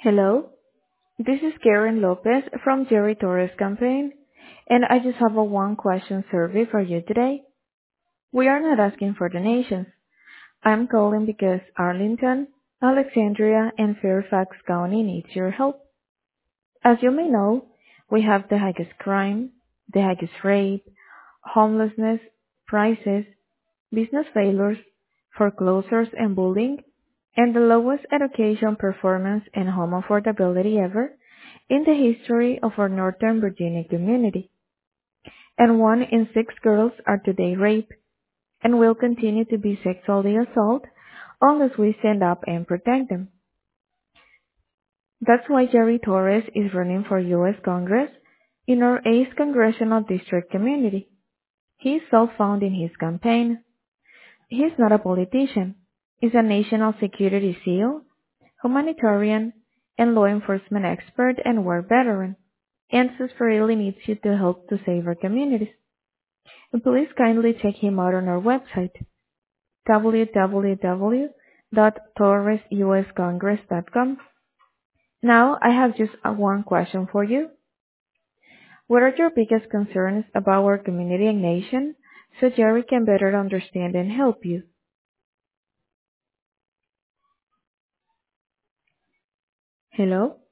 Hello, this is Karen Lopez from Jerry Torres campaign, and I just have a one question survey for you today. We are not asking for donations. I'm calling because Arlington, Alexandria, and Fairfax County needs your help. As you may know, we have the highest crime, the highest rate, homelessness, prices, business failures, foreclosures and bullying, and the lowest education performance and home affordability ever in the history of our Northern Virginia community. And 1 in 6 girls are today raped and will continue to be sexually assaulted unless we stand up and protect them. That's why Jerry Torres is running for U.S. Congress in our 8th Congressional District community. He is self-funding his campaign. He is not a politician. He's a national security SEAL, humanitarian, and law enforcement expert and war veteran, and desperately needs you to help to save our communities. And please kindly check him out on our website, www.torresuscongress.com. Now, I have just one question for you. What are your biggest concerns about our community and nation so Jerry can better understand and help you? Hello?